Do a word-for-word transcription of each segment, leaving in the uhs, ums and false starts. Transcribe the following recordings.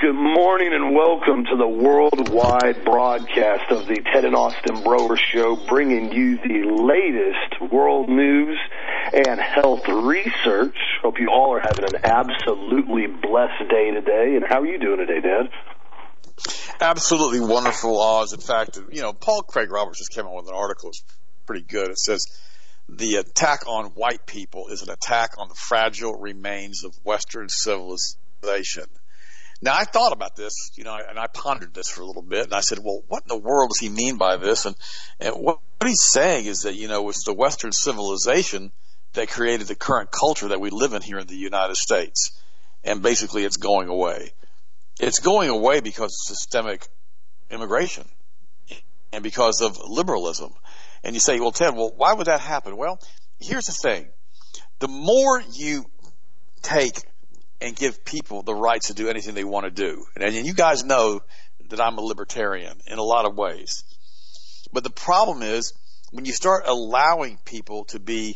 Good morning and welcome to the worldwide broadcast of the Ted and Austin Broer Show, bringing you the latest world news and health research. Hope you all are having an absolutely blessed day today. And how are you doing today, Dad? Absolutely wonderful, Oz. In fact, you know, Paul Craig Roberts just came out with an article. It's pretty good. It says, the attack on white people is an attack on the fragile remains of Western civilization. Now, I thought about this, you know, and I pondered this for a little bit, and I said, well, what in the world does he mean by this? And, and what, what he's saying is that, you know, it's the Western civilization that created the current culture that we live in here in the United States. And basically, it's going away. It's going away because of systemic immigration and because of liberalism. And you say, well, Ted, well, why would that happen? Well, here's the thing. The more you take and give people the rights to do anything they want to do. And you guys know that I'm a libertarian in a lot of ways. But the problem is when you start allowing people to be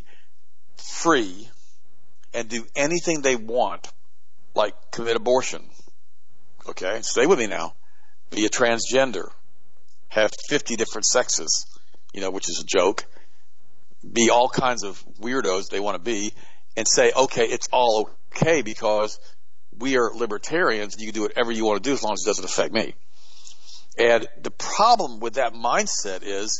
free and do anything they want, like commit abortion, okay, stay with me now, be a transgender, have fifty different sexes, you know, which is a joke, be all kinds of weirdos they want to be, and say, okay, it's all okay because we are libertarians and you can do whatever you want to do as long as it doesn't affect me. And the problem with that mindset is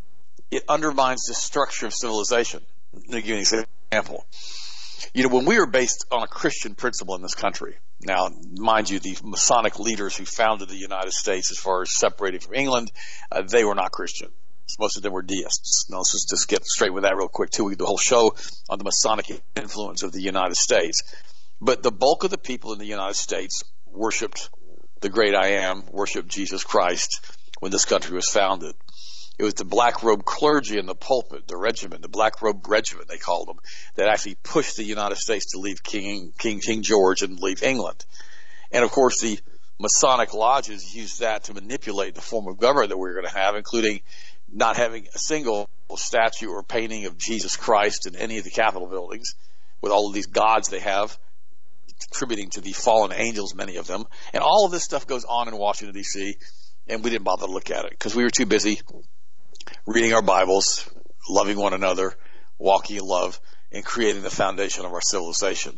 it undermines the structure of civilization. Let me give you an example. You know, when we were based on a Christian principle in this country, now, mind you, the Masonic leaders who founded the United States as far as separating from England, uh, they were not Christian. Most of them were deists. Now, let's just, just get straight with that real quick, too. We did the whole show on the Masonic influence of the United States. But the bulk of the people in the United States worshipped the great I Am, worshipped Jesus Christ when this country was founded. It was the black-robed clergy in the pulpit, the regiment, the black-robed regiment, they called them, that actually pushed the United States to leave King, King, King George and leave England. And, of course, the Masonic lodges used that to manipulate the form of government that we were going to have, including not having a single statue or painting of Jesus Christ in any of the Capitol buildings, with all of these gods they have, contributing to the fallen angels, many of them. And all of this stuff goes on in Washington, D C, and we didn't bother to look at it because we were too busy reading our Bibles, loving one another, walking in love, and creating the foundation of our civilization.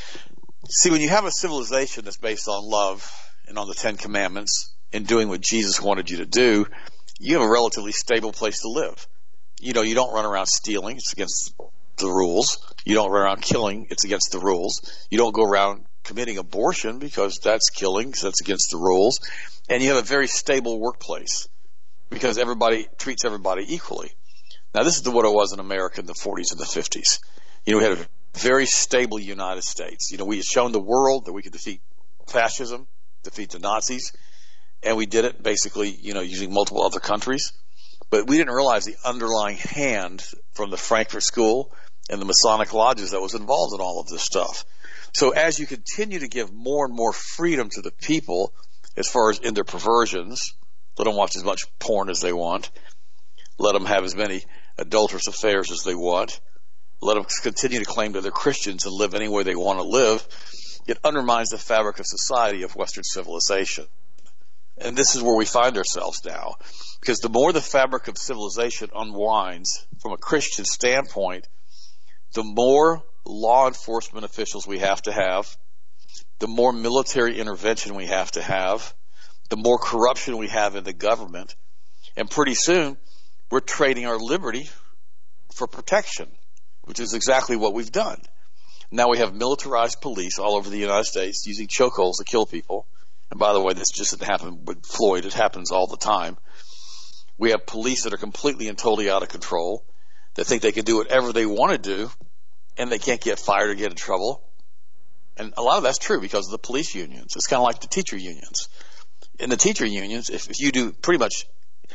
See, when you have a civilization that's based on love and on the Ten Commandments and doing what Jesus wanted you to do, you have a relatively stable place to live. You know, you don't run around stealing. It's against the rules. You don't run around killing. It's against the rules. You don't go around committing abortion because that's killing, so that's against the rules. And you have a very stable workplace because everybody treats everybody equally. Now, this is what it was in America in the forties and the fifties. You know, we had a very stable United States. You know, we had shown the world that we could defeat fascism, defeat the Nazis, and we did it basically, you know, using multiple other countries. But we didn't realize the underlying hand from the Frankfurt School and the Masonic lodges that was involved in all of this stuff. So as you continue to give more and more freedom to the people as far as in their perversions, let them watch as much porn as they want, let them have as many adulterous affairs as they want, let them continue to claim that they're Christians and live any way they want to live, it undermines the fabric of society of Western civilization. And this is where we find ourselves now. Because the more the fabric of civilization unwinds from a Christian standpoint, the more law enforcement officials we have to have, the more military intervention we have to have, the more corruption we have in the government. And pretty soon, we're trading our liberty for protection, which is exactly what we've done. Now we have militarized police all over the United States using chokeholds to kill people. And by the way, this just didn't happen with Floyd. It happens all the time. We have police that are completely and totally out of control, that think they can do whatever they want to do, and they can't get fired or get in trouble. And a lot of that's true because of the police unions. It's kind of like the teacher unions. In the teacher unions, if, if you do pretty much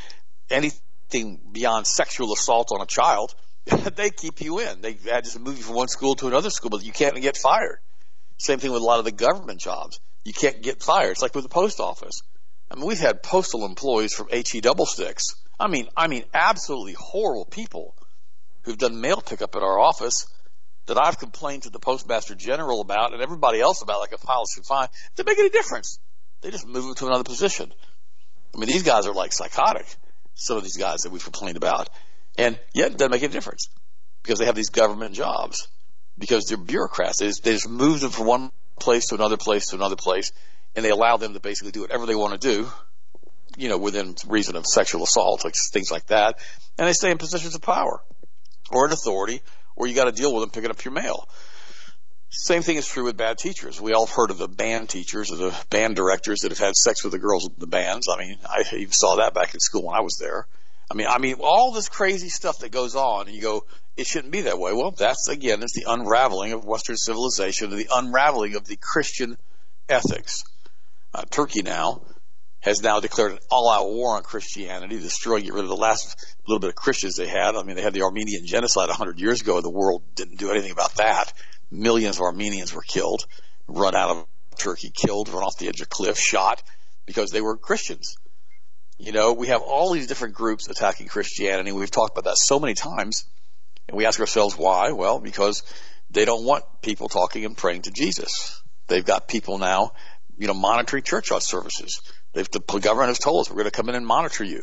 anything beyond sexual assault on a child, they keep you in. They just move you from one school to another school, but you can't get fired. Same thing with a lot of the government jobs. You can't get fired. It's like with the post office. I mean, we've had postal employees from H E double sticks. I mean, I mean, absolutely horrible people who've done mail pickup at our office that I've complained to the Postmaster General about and everybody else about like a policy fine. It doesn't make any difference. They just move them to another position. I mean, these guys are like psychotic, some of these guys that we've complained about. And yet it doesn't make a difference because they have these government jobs, because they're bureaucrats. They just, they just move them from one place to another place to another place, and they allow them to basically do whatever they want to do, you know, within reason of sexual assault, like things like that. And they stay in positions of power or in authority, or you got to deal with them picking up your mail. Same thing is true with bad teachers. We all have heard of the band teachers or the band directors that have had sex with the girls in the bands. I mean, I even saw that back in school when I was there. I mean, I mean, all this crazy stuff that goes on, and you go, it shouldn't be that way. Well, that's, again, it's the unraveling of Western civilization, the unraveling of the Christian ethics. Uh, Turkey now has now declared an all-out war on Christianity, destroying, get rid of the last little bit of Christians they had. I mean, they had the Armenian genocide one hundred years ago, and the world didn't do anything about that. Millions of Armenians were killed, run out of Turkey, killed, run off the edge of a cliff, shot, because they were Christians. You know, we have all these different groups attacking Christianity. We've talked about that so many times, and we ask ourselves why. Well, because they don't want people talking and praying to Jesus. They've got people now, you know, monitoring church services. They've, the government has told us, we're going to come in and monitor you.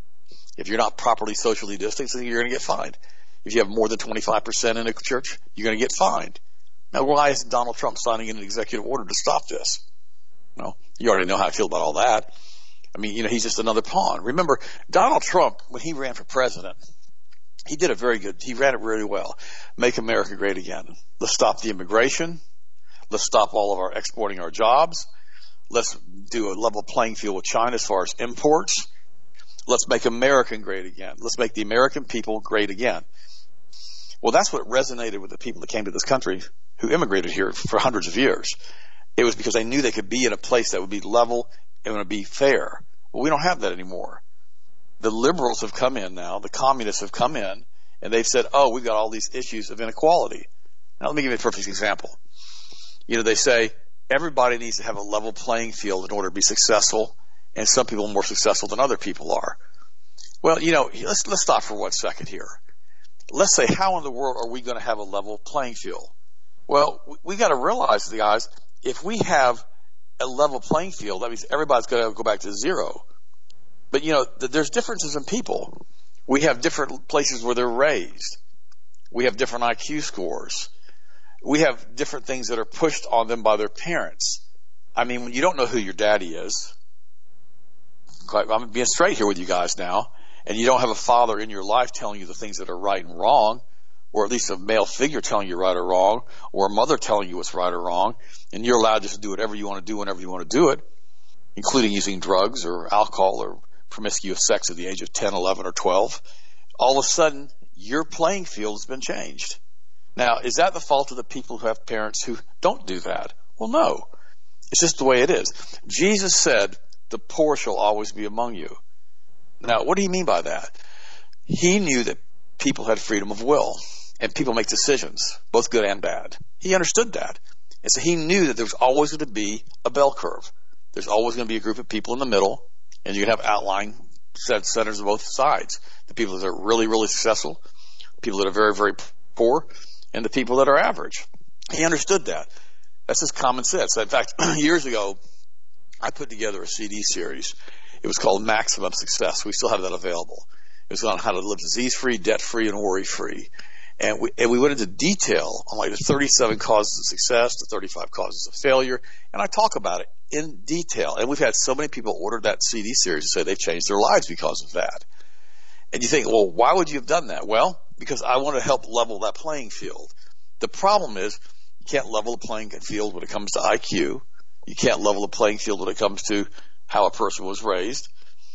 If you're not properly socially distancing, you're going to get fined. If you have more than twenty-five percent in a church, you're going to get fined. Now, why is Donald Trump signing in an executive order to stop this? Well, you already know how I feel about all that. I mean, you know, he's just another pawn. Remember, Donald Trump, when he ran for president, he did it very good. He ran it really well. Make America great again. Let's stop the immigration. Let's stop all of our exporting our jobs. Let's do a level playing field with China as far as imports. Let's make America great again. Let's make the American people great again. Well, that's what resonated with the people that came to this country who immigrated here for hundreds of years. It was because they knew they could be in a place that would be level and would be fair. Well, we don't have that anymore. The liberals have come in now, the communists have come in, and they've said, oh, we've got all these issues of inequality. Now, let me give you a perfect example. You know, they say everybody needs to have a level playing field in order to be successful, and some people are more successful than other people are. Well, you know, let's, let's stop for one second here. Let's say, how in the world are we going to have a level playing field? Well, we got to realize, guys, if we have a level playing field, that means everybody's going to go back to zero. But, you know, th- there's differences in people. We have different places where they're raised. We have different I Q scores. We have different things that are pushed on them by their parents. I mean, when you don't know who your daddy is, I'm being straight here with you guys now, and you don't have a father in your life telling you the things that are right and wrong, or at least a male figure telling you right or wrong, or a mother telling you what's right or wrong, and you're allowed just to do whatever you want to do whenever you want to do it, including using drugs or alcohol or promiscuous sex at the age of ten, eleven, or twelve, all of a sudden, your playing field has been changed. Now, is that the fault of the people who have parents who don't do that? Well, no. It's just the way it is. Jesus said, the poor shall always be among you. Now, what do you mean by that? He knew that people had freedom of will, and people make decisions, both good and bad. He understood that. And so he knew that there was always going to be a bell curve. There's always going to be a group of people in the middle, and you're going to have outlying centers on both sides. The people that are really, really successful, people that are very, very poor, and the people that are average. He understood that. That's just common sense. In fact, years ago, I put together a C D series. It was called Maximum Success. We still have that available. It was on how to live disease-free, debt-free, and worry-free. And we, and we went into detail on like the thirty-seven causes of success, the thirty-five causes of failure, and I talk about it in detail. And we've had so many people order that C D series and say they've changed their lives because of that. And you think, well, why would you have done that? Well, because I want to help level that playing field. The problem is you can't level the playing field when it comes to I Q. You can't level the playing field when it comes to how a person was raised.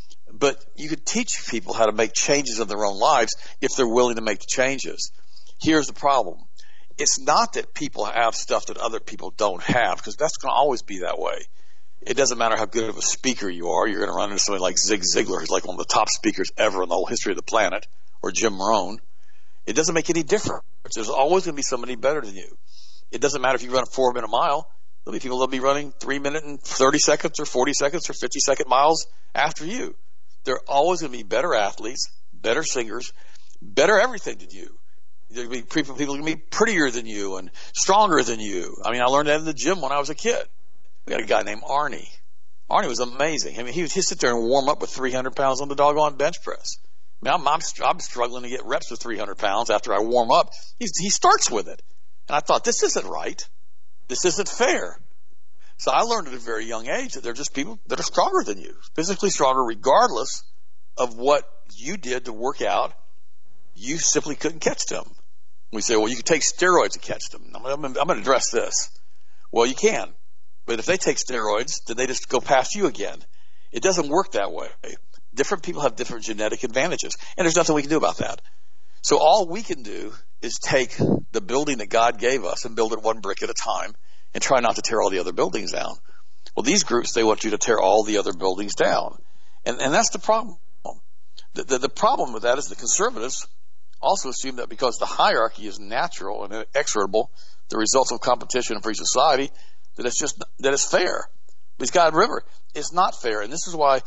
But you could teach people how to make changes in their own lives if they're willing to make the changes. Here's the problem. It's not that people have stuff that other people don't have, because that's going to always be that way. It doesn't matter how good of a speaker you are. You're going to run into somebody like Zig Ziglar, who's like one of the top speakers ever in the whole history of the planet, or Jim Rohn. It doesn't make any difference. There's always going to be somebody better than you. It doesn't matter if you run a four-minute mile. There'll be people that'll be running three minute and thirty seconds or forty seconds or fifty second miles after you. There are always going to be better athletes, better singers, better everything than you. There'll be people, people going to be prettier than you and stronger than you. I mean, I learned that in the gym when I was a kid. We had a guy named Arnie. Arnie was amazing. I mean, he would he'd sit there and warm up with three hundred pounds on the doggone bench press. I mean, I'm, I'm, I'm struggling to get reps with three hundred pounds after I warm up. He's, he starts with it. And I thought, this isn't right. This isn't fair. So I learned at a very young age that they're just people that are stronger than you, physically stronger regardless of what you did to work out. You simply couldn't catch them. We say, well, you can take steroids to catch them. I'm, I'm, I'm going to address this. Well, you can. But if they take steroids, then they just go past you again. It doesn't work that way. Different people have different genetic advantages, and there's nothing we can do about that. So all we can do is take the building that God gave us and build it one brick at a time and try not to tear all the other buildings down. Well, these groups, they want you to tear all the other buildings down. And, and that's the problem. The, the, the problem with that is the conservatives also assume that because the hierarchy is natural and inexorable, the results of competition in free society, that it's just, that it's fair. Because God, remember, it's not fair. And this is why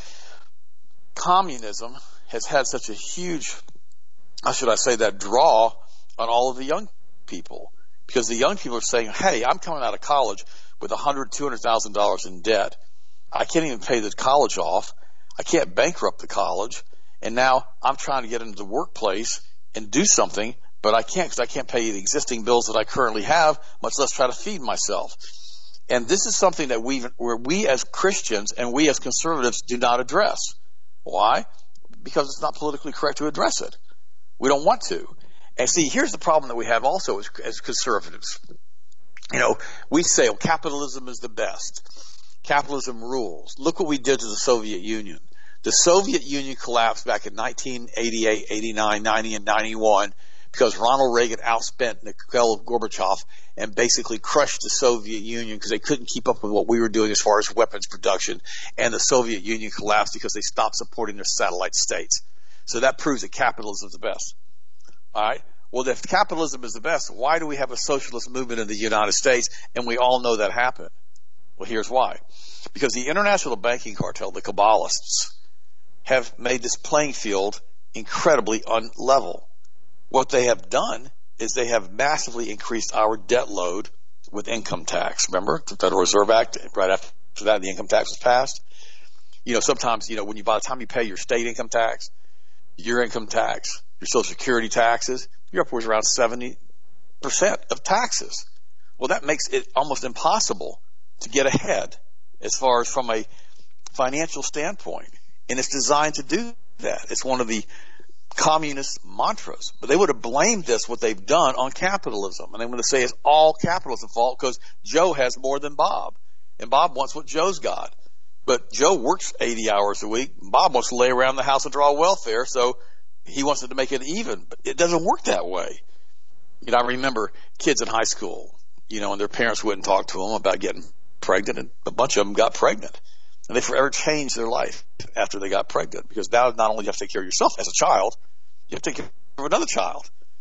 communism has had such a huge, how should I say that, draw on all of the young people. Because the young people are saying, hey, I'm coming out of college with one hundred thousand dollars, two hundred thousand dollars in debt. I can't even pay the college off. I can't bankrupt the college. And now I'm trying to get into the workplace and do something, but I can't because I can't pay the existing bills that I currently have, much less try to feed myself. And this is something that we, where we as Christians and we as conservatives do not address. Why? Because it's not politically correct to address it. We don't want to. And see, here's the problem that we have also as, as conservatives. You know, we say, oh, capitalism is the best. Capitalism rules. Look what we did to the Soviet Union. The Soviet Union collapsed back in nineteen eighty-eight, eighty-nine, ninety, and ninety-one because Ronald Reagan outspent Mikhail Gorbachev and basically crushed the Soviet Union because they couldn't keep up with what we were doing as far as weapons production. And the Soviet Union collapsed because they stopped supporting their satellite states. So that proves that capitalism is the best. All right. Well, if capitalism is the best, why do we have a socialist movement in the United States? And we all know that happened. Well, here's why. Because the international banking cartel, the Kabbalists, have made this playing field incredibly unlevel. What they have done is they have massively increased our debt load with income tax. Remember the Federal Reserve Act? Right after that, the income tax was passed. You know, sometimes, you know, when you, by the time you pay your state income tax, your income tax, your Social Security taxes, you're upwards around seventy percent of taxes. Well, that makes it almost impossible to get ahead as far as from a financial standpoint. And it's designed to do that. It's one of the communist mantras. But they would have blamed this, what they've done, on capitalism. And they want to say it's all capitalism's fault because Joe has more than Bob. And Bob wants what Joe's got. But Joe works eighty hours a week. Bob wants to lay around the house and draw welfare, so he wants it to make it even. But it doesn't work that way. You know, I remember kids in high school, you know, and their parents wouldn't talk to them about getting pregnant, and a bunch of them got pregnant. And they forever changed their life after they got pregnant, because now not only do you have to take care of yourself as a child, you have to take care of another child.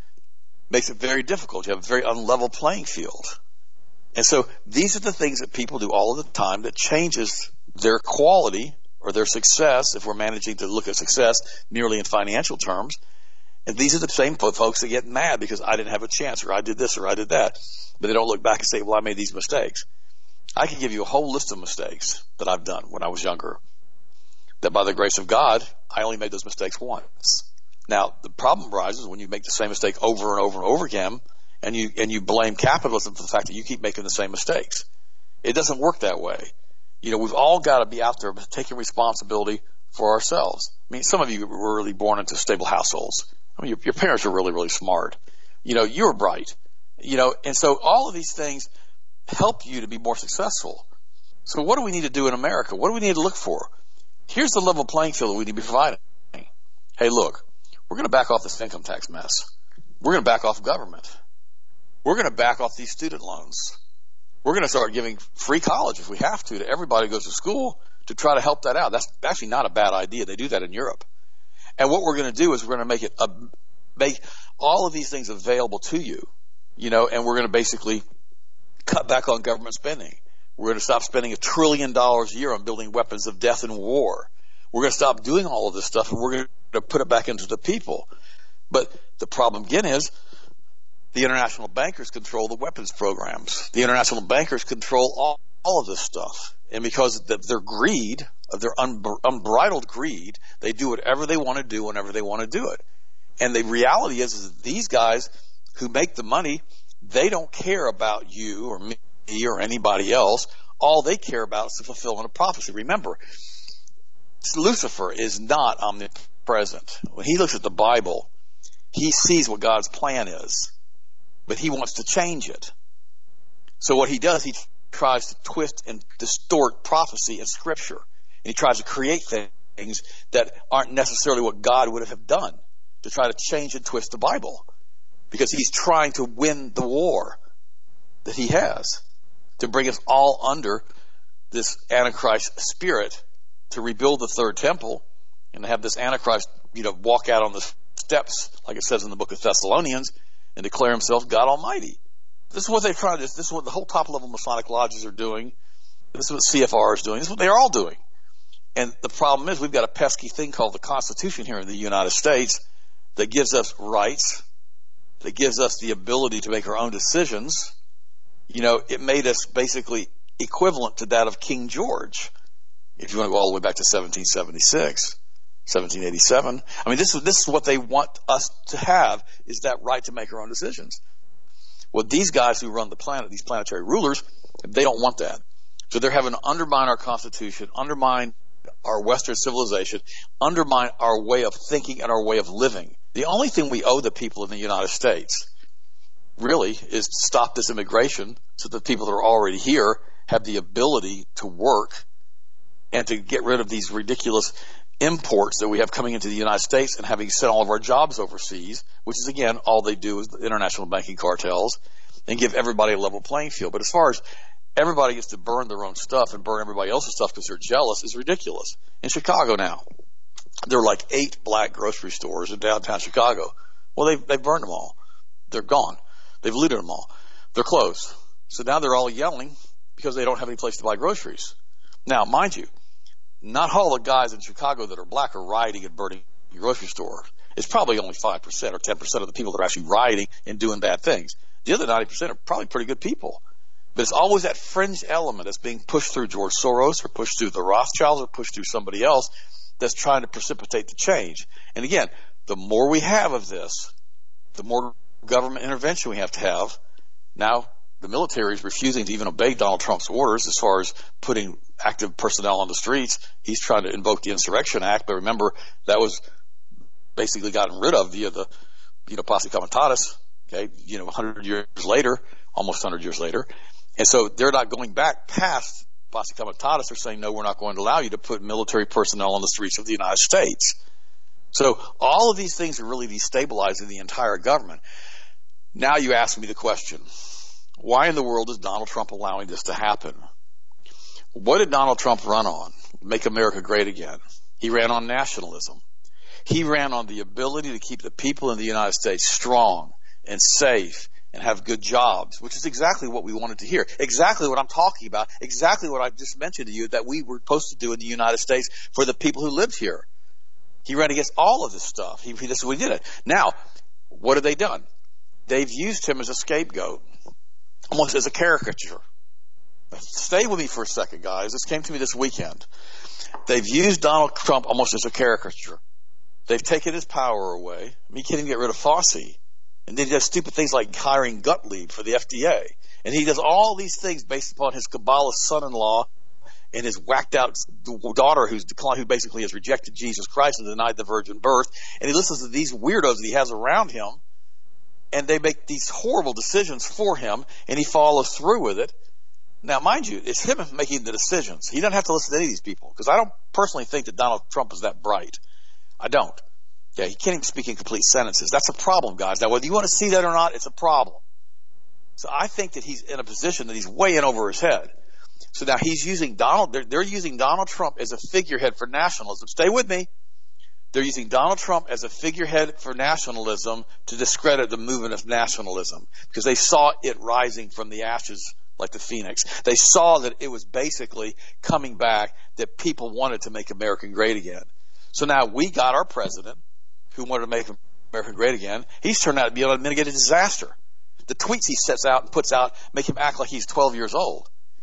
It makes it very difficult. You have a very unlevel playing field. And so these are the things that people do all of the time that changes their quality or their success, if we're managing to look at success merely in financial terms. And these are the same folks that get mad because I didn't have a chance, or I did this, or I did that. But they don't look back and say, well, I made these mistakes. I can give you a whole list of mistakes that I've done when I was younger, that by the grace of God, I only made those mistakes once. Now, the problem arises when you make the same mistake over and over and over again, and you and you blame capitalism for the fact that you keep making the same mistakes. It doesn't work that way. You know, we've all got to be out there taking responsibility for ourselves. I mean, some of you were really born into stable households. I mean, your, your parents are really, really smart. You know, you were bright. You know, and so all of these things help you to be more successful. So what do we need to do in America? What do we need to look for? Here's the level playing field that we need to be providing. Hey, look, we're going to back off this income tax mess. We're going to back off government. We're going to back off these student loans. We're going to start giving free college if we have to to everybody who goes to school to try to help that out. That's actually not a bad idea. They do that in Europe. And what we're going to do is we're going to make it a, make all of these things available to you, you know, and we're going to basically cut back on government spending. We're going to stop spending a trillion dollars a year on building weapons of death and war. We're going to stop doing all of this stuff, and we're going to put it back into the people. But the problem again is the international bankers control the weapons programs. The international bankers control all, all of this stuff. And because of their greed, of their unbridled greed, they do whatever they want to do whenever they want to do it. And the reality is, is that these guys who make the money, they don't care about you or me or anybody else. All they care about is the fulfillment of prophecy. Remember, Lucifer is not omnipresent. When he looks at the Bible, he sees what God's plan is, but he wants to change it. So what he does, he tries to twist and distort prophecy and Scripture. And he tries to create things that aren't necessarily what God would have done, to try to change and twist the Bible. Because he's trying to win the war that he has, to bring us all under this Antichrist spirit, to rebuild the third temple, and to have this Antichrist, you know, walk out on the steps, like it says in the book of Thessalonians, and declare himself God Almighty. This is what they're trying to do. This is what the whole top-level Masonic lodges are doing. This is what C F R is doing. This is what they're all doing. And the problem is, we've got a pesky thing called the Constitution here in the United States that gives us rights, that gives us the ability to make our own decisions. You know, it made us basically equivalent to that of King George. If you want to go all the way back to seventeen seventy-six, seventeen eighty-seven. I mean, this is, this is what they want us to have, is that right to make our own decisions. Well, these guys who run the planet, these planetary rulers, they don't want that. So they're having to undermine our Constitution, undermine our Western civilization, undermine our way of thinking and our way of living. The only thing we owe the people in the United States, really, is to stop this immigration so that the people that are already here have the ability to work and to get rid of these ridiculous imports that we have coming into the United States and having sent all of our jobs overseas, which is, again, all they do is the international banking cartels, and give everybody a level playing field. But as far as everybody gets to burn their own stuff and burn everybody else's stuff because they're jealous, is ridiculous. In Chicago now, there are like eight black grocery stores in downtown Chicago. Well, they've, they've burned them all. They're gone. They've looted them all. They're closed. So now they're all yelling because they don't have any place to buy groceries. Now, mind you, not all the guys in Chicago that are black are rioting and burning your grocery store. It's probably only five percent or ten percent of the people that are actually rioting and doing bad things. The other ninety percent are probably pretty good people. But it's always that fringe element that's being pushed through George Soros or pushed through the Rothschilds or pushed through somebody else that's trying to precipitate the change. And again, the more we have of this, the more government intervention we have to have. Now, the military is refusing to even obey Donald Trump's orders as far as putting active personnel on the streets. He's trying to invoke the Insurrection Act, but remember, that was basically gotten rid of via the, you know, Posse Comitatus, okay, you know, one hundred years later, almost one hundred years later. And so they're not going back past Posse Comitatus. They're saying, no, we're not going to allow you to put military personnel on the streets of the United States. So all of these things are really destabilizing the entire government. Now you ask me the question, why in the world is Donald Trump allowing this to happen? What did Donald Trump run on? Make America great again. He ran on nationalism. He ran on the ability to keep the people in the United States strong and safe and have good jobs, which is exactly what we wanted to hear. Exactly what I'm talking about. Exactly what I just mentioned to you that we were supposed to do in the United States for the people who lived here. He ran against all of this stuff. He, he, this is what he did it. Now, what have they done? They've used him as a scapegoat, almost as a caricature. Stay with me for a second, guys. This came to me this weekend. They've used Donald Trump almost as a caricature. They've taken his power away. I mean, he can't even get rid of Fauci. And then he does stupid things like hiring Gottlieb for the F D A. And he does all these things based upon his Kabbalist son-in-law and his whacked-out daughter who's declined, who basically has rejected Jesus Christ and denied the virgin birth. And he listens to these weirdos that he has around him, and they make these horrible decisions for him, and he follows through with it. Now, mind you, it's him making the decisions. He doesn't have to listen to any of these people, because I don't personally think that Donald Trump is that bright. I don't. Yeah, he can't even speak in complete sentences. That's a problem, guys. Now, whether you want to see that or not, it's a problem. So I think that he's in a position that he's way in over his head. So now he's using Donald, they're, they're using Donald Trump as a figurehead for nationalism. Stay with me. They're using Donald Trump as a figurehead for nationalism to discredit the movement of nationalism, because they saw it rising from the ashes like the phoenix. They saw that it was basically coming back, that people wanted to make America great again. So now we got our president who wanted to make America great again. He's turned out to be a mitigated disaster. The tweets he sets out and puts out make him act like he's twelve years old.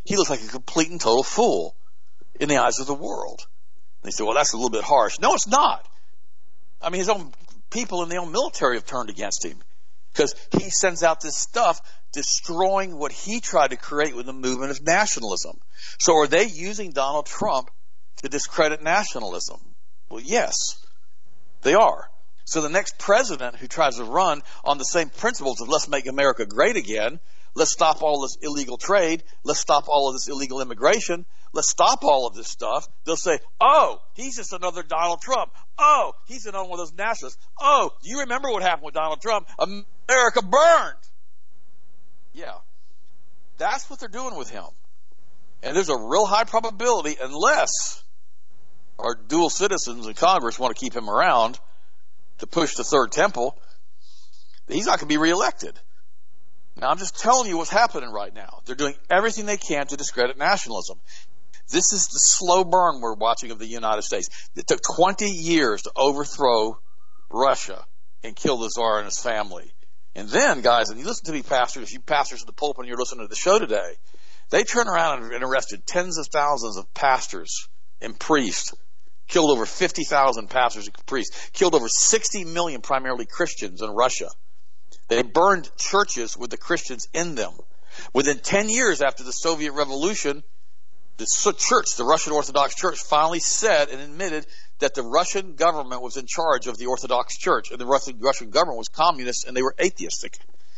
he looks like a complete and total fool in the eyes of the world. And they say, well, that's a little bit harsh. No, it's not. I mean, his own people in the own military have turned against him because he sends out this stuff destroying what he tried to create with the movement of nationalism. So are they using Donald Trump to discredit nationalism? Well, yes, they are. So the next president who tries to run on the same principles of let's make America great again, let's stop all this illegal trade, let's stop all of this illegal immigration, let's stop all of this stuff, they'll say, oh, he's just another Donald Trump. Oh, he's another one of those nationalists. Oh, you remember what happened with Donald Trump? America burned. Yeah, that's what they're doing with him. And there's a real high probability, unless our dual citizens in Congress want to keep him around to push the third temple, that he's not going to be reelected. Now, I'm just telling you what's happening right now. They're doing everything they can to discredit nationalism. This is the slow burn we're watching of the United States. It took twenty years to overthrow Russia and kill the Tsar and his family. And then, guys, and you listen to me, pastors, you pastors in the pulpit and you're listening to the show today, they turn around and arrested tens of thousands of pastors and priests, killed over fifty thousand pastors and priests, killed over sixty million primarily Christians in Russia. They burned churches with the Christians in them. Within ten years after the Soviet Revolution, the church, the Russian Orthodox Church, finally said and admitted that the Russian government was in charge of the Orthodox Church, and the Russian government was communist and they were atheistic.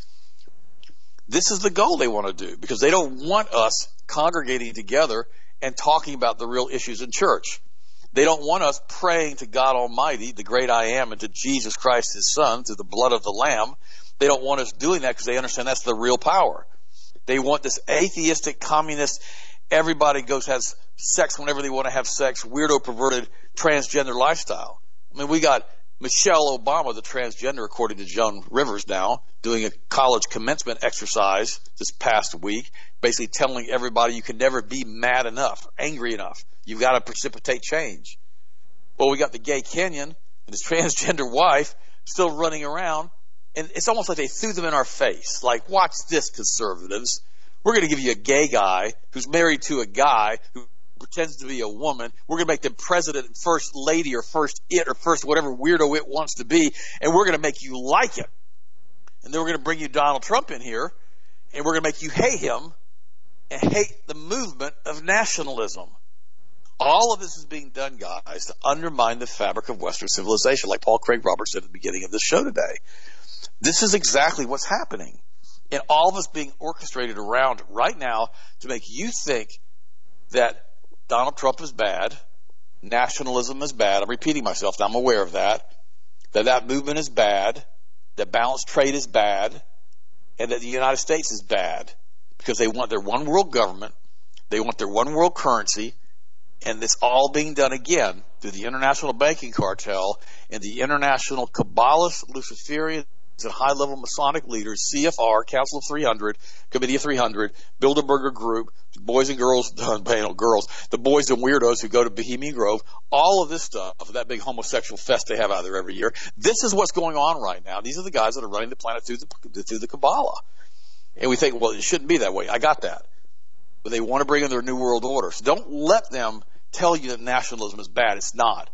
This is the goal they want to do, because they don't want us congregating together and talking about the real issues in church. They don't want us praying to God Almighty, the great I am, and to Jesus Christ, his Son, through the blood of the Lamb. They don't want us doing that because they understand that's the real power. They want this atheistic, communist, everybody goes has sex whenever they want to have sex, weirdo, perverted, transgender lifestyle. I mean, we got Michelle Obama, the transgender, according to Joan Rivers now, doing a college commencement exercise this past week, basically telling everybody you can never be mad enough, angry enough. You've got to precipitate change. Well, we got the gay Kenyan and his transgender wife still running around, and it's almost like they threw them in our face. Like, watch this, conservatives. We're going to give you a gay guy who's married to a guy who pretends to be a woman. We're going to make them president and first lady or first it or first whatever weirdo it wants to be, and we're going to make you like it. And then we're going to bring you Donald Trump in here, and we're going to make you hate him and hate the movement of nationalism. All of this is being done, guys, to undermine the fabric of Western civilization, like Paul Craig Roberts said at the beginning of this show today. This is exactly what's happening. And all of us being orchestrated around right now to make you think that Donald Trump is bad, nationalism is bad. I'm repeating myself, I'm aware of that. That that movement is bad, that balanced trade is bad, and that the United States is bad because they want their one world government, they want their one world currency, and it's all being done again through the international banking cartel and the international Kabbalist, Luciferian, and high-level Masonic leaders, C F R, Council of three hundred, Committee of three hundred, Bilderberger Group, boys and girls, you know, girls, the boys and weirdos who go to Bohemian Grove, all of this stuff, that big homosexual fest they have out there every year. This is what's going on right now. These are the guys that are running the planet through the, through the Kabbalah. And we think, well, it shouldn't be that way. I got that. But they want to bring in their New World Order. So don't let them tell you that nationalism is bad. It's not.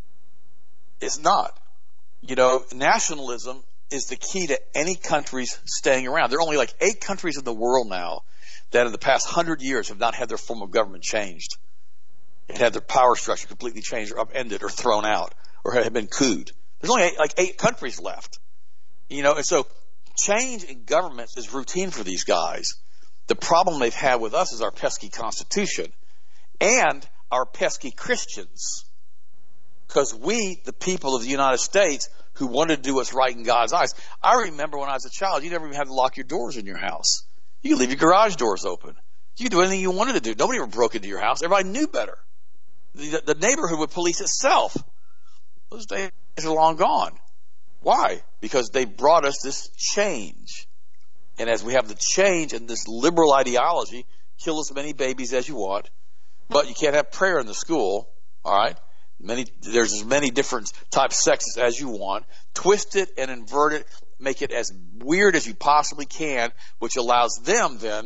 It's not. You know, nationalism is the key to any country's staying around. There are only like eight countries in the world now that in the past hundred years have not had their form of government changed. It had their power structure completely changed or upended or thrown out or had been couped. There's only eight, like eight countries left. You know, and so change in governments is routine for these guys. The problem they've had with us is our pesky Constitution and our pesky Christians. Because we, the people of the United States, who wanted to do what's right in God's eyes. I remember when I was a child, you never even had to lock your doors in your house. You could leave your garage doors open. You could do anything you wanted to do. Nobody ever broke into your house. Everybody knew better. The, the neighborhood would police itself. Those days are long gone. Why? Because they brought us this change. And as we have the change and this liberal ideology, kill as many babies as you want, but you can't have prayer in the school, all right? Many, there's as many different types of sexes as you want. Twist it and invert it. Make it as weird as you possibly can, which allows them then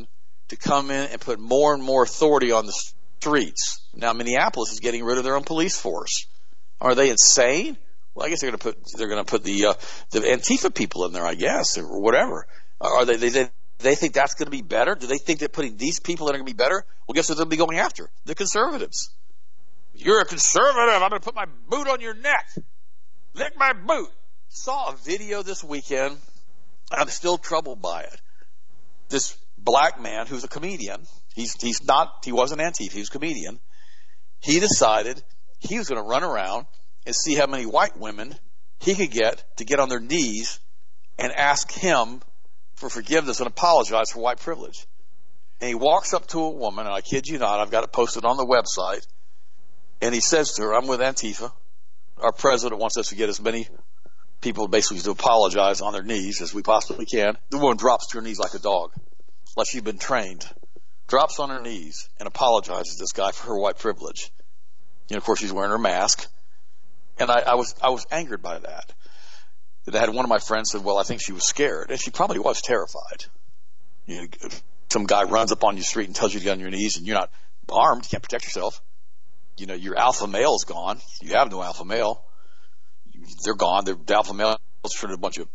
to come in and put more and more authority on the streets. Now, Minneapolis is getting rid of their own police force. Are they insane? Well, I guess they're going to put they're going to put the uh, the Antifa people in there, I guess, or whatever. Are they? They they, they think that's going to be better? Do they think that putting these people in are going to be better? Well, guess what they'll be going after? The conservatives. You're a conservative. I'm going to put my boot on your neck. Lick my boot. Saw a video this weekend. I'm still troubled by it. This black man who's a comedian. He's he's not. He wasn't Antifa. He was a comedian. He decided he was going to run around and see how many white women he could get to get on their knees and ask him for forgiveness and apologize for white privilege. And he walks up to a woman, and I kid you not, I've got it posted on the website, and he says to her, I'm with Antifa. Our president wants us to get as many people basically to apologize on their knees as we possibly can. The woman drops to her knees like a dog, like she'd been trained. Drops on her knees and apologizes to this guy for her white privilege. You know, of course, she's wearing her mask. And I, I was I was angered by that. I had one of my friends said, well, I think she was scared. And she probably was terrified. You know, some guy runs up on your street and tells you to get on your knees, and you're not armed. You can't protect yourself. You know, your alpha male is gone. You have no alpha male. They're gone. They're, the alpha male is for a bunch of,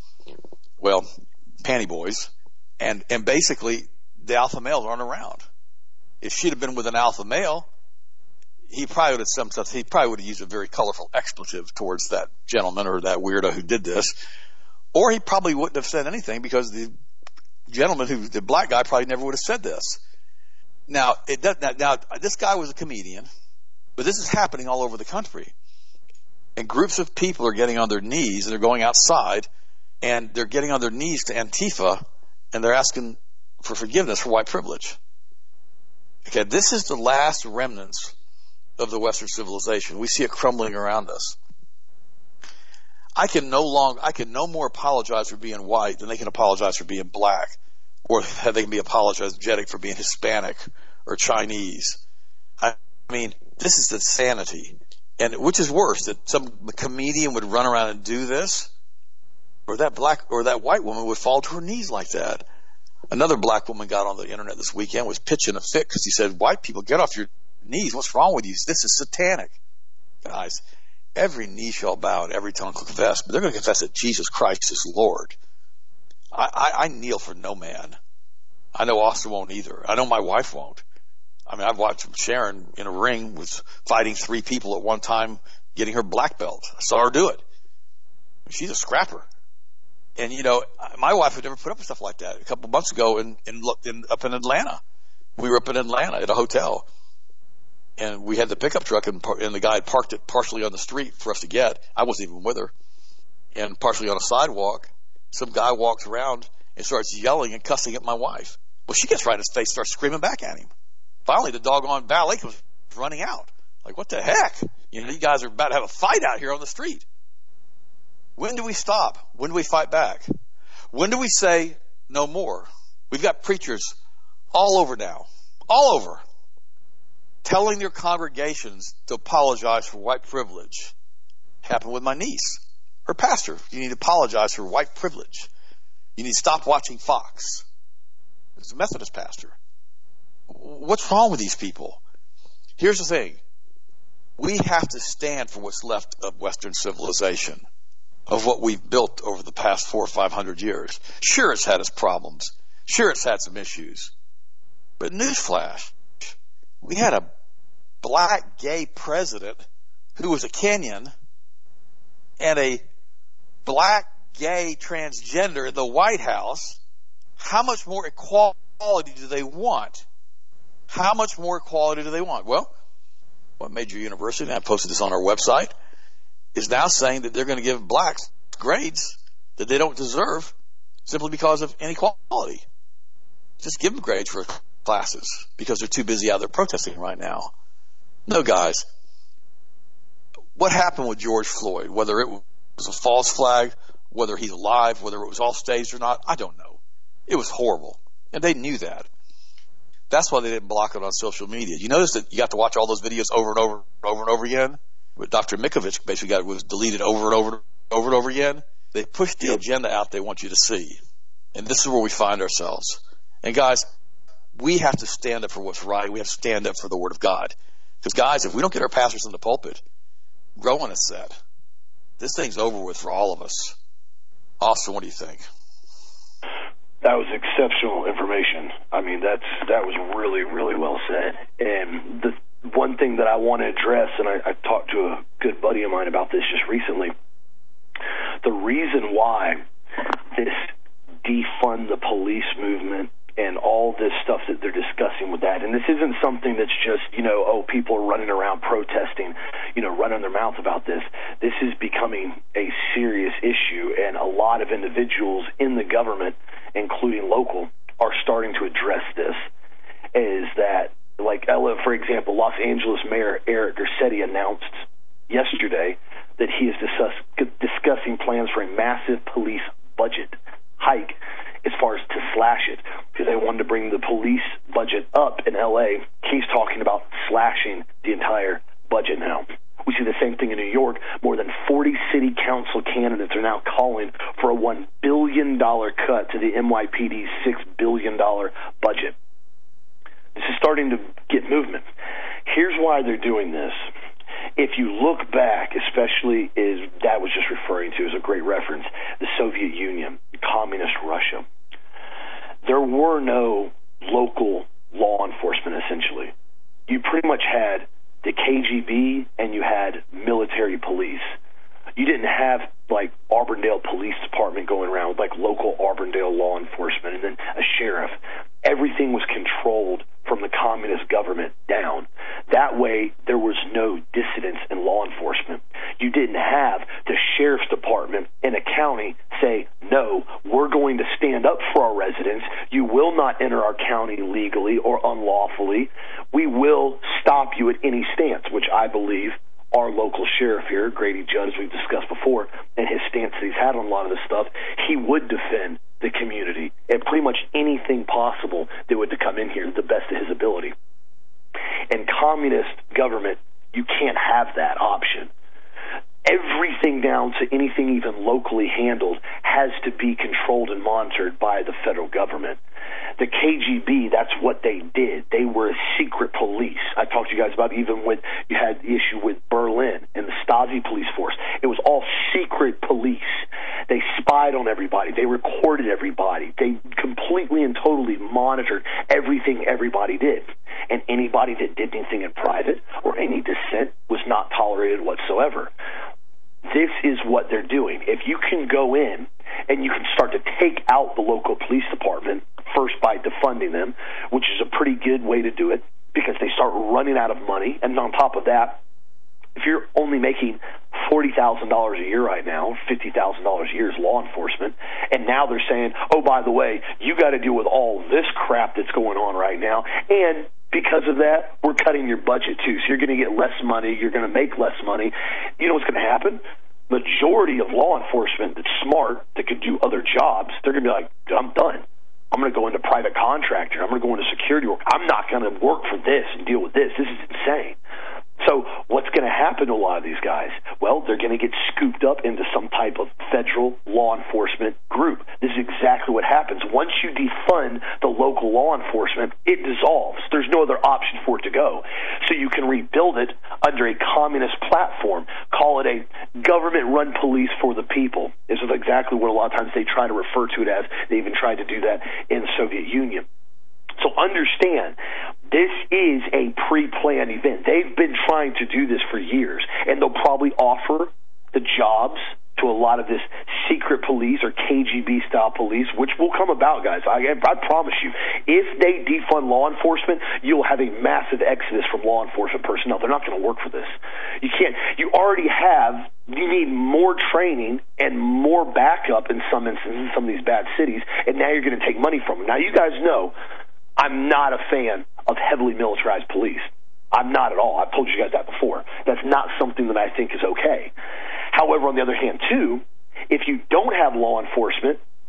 well, panty boys. And, and basically, the alpha males aren't around. If she'd have been with an alpha male, he probably would have some stuff. He probably would have used a very colorful expletive towards that gentleman or that weirdo who did this, or he probably wouldn't have said anything because the gentleman who, the black guy, probably never would have said this. Now, it does, now, now this guy was a comedian, but this is happening all over the country, and groups of people are getting on their knees and they're going outside, and they're getting on their knees to Antifa, and they're asking for forgiveness for white privilege. Okay, this is the last remnants of the Western civilization. We see it crumbling around us. I can no longer, I can no more apologize for being white than they can apologize for being black, or they can be apologetic for being Hispanic or Chinese. I mean, this is insanity. And which is worse, that some comedian would run around and do this, or that black or that white woman would fall to her knees like that. Another black woman got on the internet this weekend, was pitching a fit because he said, white people, get off your knees. What's wrong with you? This is satanic. Guys, every knee shall bow and every tongue will confess, but they're going to confess that Jesus Christ is Lord. I, I, I kneel for no man. I know Austin won't either. I know my wife won't. I mean, I've watched Sharon in a ring was fighting three people at one time, getting her black belt. I saw her do it. She's a scrapper. And, you know, my wife would never put up with stuff like that. A couple of months ago in, in, in up in Atlanta, we were up in Atlanta at a hotel, and we had the pickup truck, and, and the guy had parked it partially on the street for us to get. I wasn't even with her. And partially on a sidewalk, some guy walks around and starts yelling and cussing at my wife. Well, she gets right in his face, starts screaming back at him. Finally, the doggone valet comes running out. Like, what the heck? You know, you guys are about to have a fight out here on the street. When do we stop? When do we fight back? When do we say no more? We've got preachers all over now, all over, telling their congregations to apologize for white privilege. Happened with my niece. Her pastor, you need to apologize for white privilege. You need to stop watching Fox. It's a Methodist pastor. What's wrong with these people? Here's the thing. We have to stand for what's left of Western civilization, of what we've built over the past four or five hundred years. Sure, it's had its problems. Sure, it's had some issues. But newsflash, we had a black gay president who was a Kenyan and a black gay transgender in the White House. How much more equality do they want? How much more equality do they want? Well, one major university, and I posted this on our website, is now saying that they're going to give blacks grades that they don't deserve simply because of inequality. Just give them grades for classes because they're too busy out there protesting right now. No, guys. What happened with George Floyd, whether it was a false flag, whether he's alive, whether it was all staged or not, I don't know. It was horrible. And they knew that. That's why they didn't block it on social media. You notice that you got to watch all those videos over and over and over and over again? But Doctor Mikovich basically got it was deleted over and over over and over again. They pushed the agenda out they want you to see. And this is where we find ourselves. And guys, we have to stand up for what's right. We have to stand up for the Word of God. Because, guys, if we don't get our pastors in the pulpit, Rowan has said, this thing's over with for all of us. Austin, what do you think? That was exceptional information. I mean, that's that was really, really well said. And the one thing that I want to address, and I, I talked to a good buddy of mine about this just recently, the reason why this defund the police movement and all this stuff that they're discussing with that, and this isn't something that's just, you know, oh, people are running around protesting, you know, running their mouth about this. This is becoming a serious issue, and a lot of individuals in the government, including local, are starting to address this, is that, like, for example, Los Angeles Mayor Eric Garcetti announced yesterday that he is discuss, discussing plans for a massive police budget hike as far as to slash it, because they wanted to bring the police budget up in L A. He's talking about slashing the entire budget now. We see the same thing in New York. More than forty city council candidates are now calling for a one billion dollars cut to the N Y P D's six billion dollars budget. This is starting to get movement. Here's why they're doing this. If you look back, especially as Dad was just referring to, as a great reference, the Soviet Union, communist Russia, there were no local law enforcement, essentially. You pretty much had the K G B and you had military police. You didn't have, like, Auburndale Police Department going around with, like, local Auburndale law enforcement and then a sheriff. Everything was controlled from the communist government down. That way, there was no dissidence in law enforcement. You didn't have the sheriff's department in a county say, no, we're going to stand up for our residents. You will not enter our county legally or unlawfully. We will stop you at any stance, which I believe our local sheriff here, Grady Judd, as we've discussed before, and his stance that he's had on a lot of this stuff, he would defend the community and pretty much anything possible that would to come in here to the best of his ability. In communist government, you can't have that option. Everything down to anything even locally handled has to be controlled and monitored by the federal government. The K G B, that's what they did. They were a secret police. I talked to you guys about even when you had the issue with Berlin and the Stasi police force. It was all secret police. They spied on everybody. They recorded everybody. They completely and totally monitored everything everybody did. And anybody that did anything in private or any dissent was not tolerated whatsoever. This is what they're doing. If you can go in and you can start to take out the local police department, first by defunding them, which is a pretty good way to do it because they start running out of money. And on top of that, if you're only making forty thousand dollars a year right now, fifty thousand dollars a year as law enforcement, and now they're saying, oh, by the way, you got to deal with all this crap that's going on right now, and because of that, we're cutting your budget too. So you're going to get less money. You're going to make less money. You know what's going to happen? Majority of law enforcement that's smart, that could do other jobs, they're going to be like, I'm done. I'm going to go into private contractor. I'm going to go into security work. I'm not going to work for this and deal with this. This is insane. So what's going to happen to a lot of these guys? Well, they're going to get scooped up into some type of federal law enforcement group. This is exactly what happens. Once you defund the local law enforcement, it dissolves. There's no other option for it to go. So you can rebuild it under a communist platform. Call it a government-run police for the people. This is exactly what a lot of times they try to refer to it as. They even tried to do that in the Soviet Union. So understand, this is a pre-planned event. They've been trying to do this for years, and they'll probably offer the jobs to a lot of this secret police or K G B-style police, which will come about, guys. I, I promise you. If they defund law enforcement, you'll have a massive exodus from law enforcement personnel. They're not going to work for this. You can't. You already have, you need more training and more backup in some instances in some of these bad cities, and now you're going to take money from them. Now, you guys know I'm not a fan of heavily militarized police. I'm not at all. I've told you guys that before. That's not something that I think is okay. However, on the other hand, too, if you don't have law enforcement